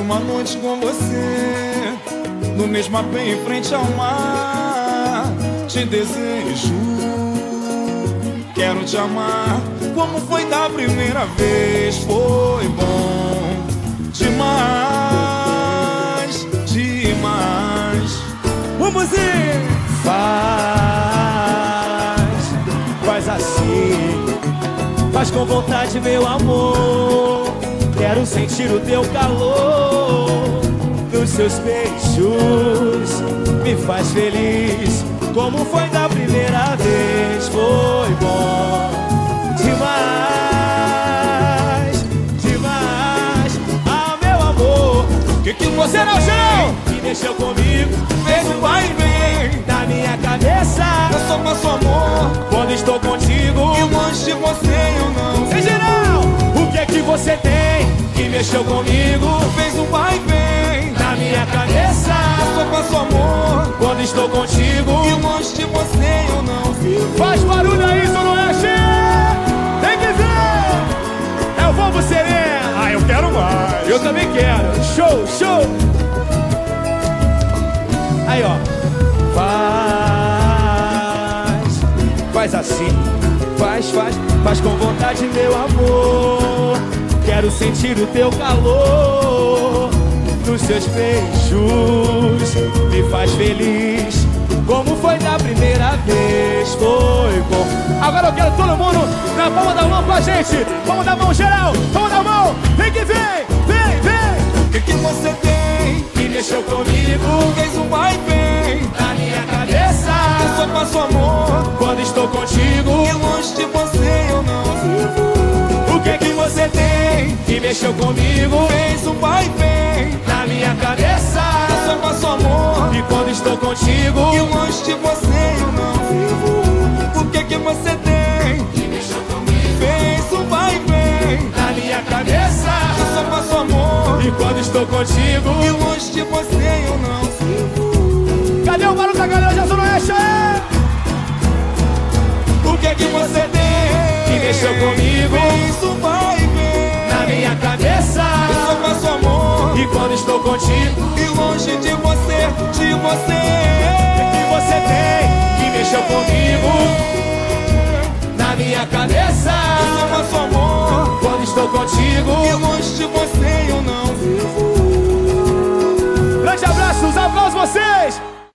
uma noite com você, no mesmo apê em frente ao mar. Te desejo, quero te amar como foi da primeira vez. Foi bom demais, demais. Vamos ir! Faz assim, faz com vontade, meu amor. Quero sentir o teu calor nos seus beijos, me faz feliz como foi da primeira vez. Foi bom demais, demais. Ah, meu amor, Que você não me deixou comigo, fez um vai e vem na minha cabeça. Eu só faço amor Quando estou contigo, e longe de você eu não. em geral, o que é que você tem que mexeu comigo? Fez um vai e vem Na minha cabeça, Eu só faço amor quando estou contigo. e longe de você eu não vivo. Faz barulho aí, Zona Oeste! Tem que ver! É o Vamos Serena! Ah, eu quero mais. Eu também quero! Show, show! Aí, ó. Faz assim. Faz com vontade, meu amor. Quero sentir o teu calor nos seus beijos, me faz feliz como foi da primeira vez. Foi bom. Agora eu quero todo mundo na palma da mão com a gente. Palma da mão, geral. Palma da mão. Vem que vem, vem, vem. O que você tem Que mexeu comigo fez um vai e vem na minha cabeça. Eu só faço amor Quando estou contigo, e longe de você eu não vivo. o que que você tem que mexeu comigo Fez um vai e vem na minha cabeça. Eu só faço amor E quando estou contigo, e longe de você eu não vivo. O que você tem que mexeu comigo fez um vai e vem na minha cabeça. Eu só faço amor E quando estou contigo, e longe de você eu não vivo. cadê o barulho da galera da Zona Oeste? O que você tem Que mexeu comigo fez um vai e vem na minha cabeça. Eu só faço amor E quando estou contigo, e longe de você, de você. que você tem que mexeu comigo na minha cabeça. Eu só faço amor Quando estou contigo, e longe de você eu não vivo. grande abraço, os aplausos vocês.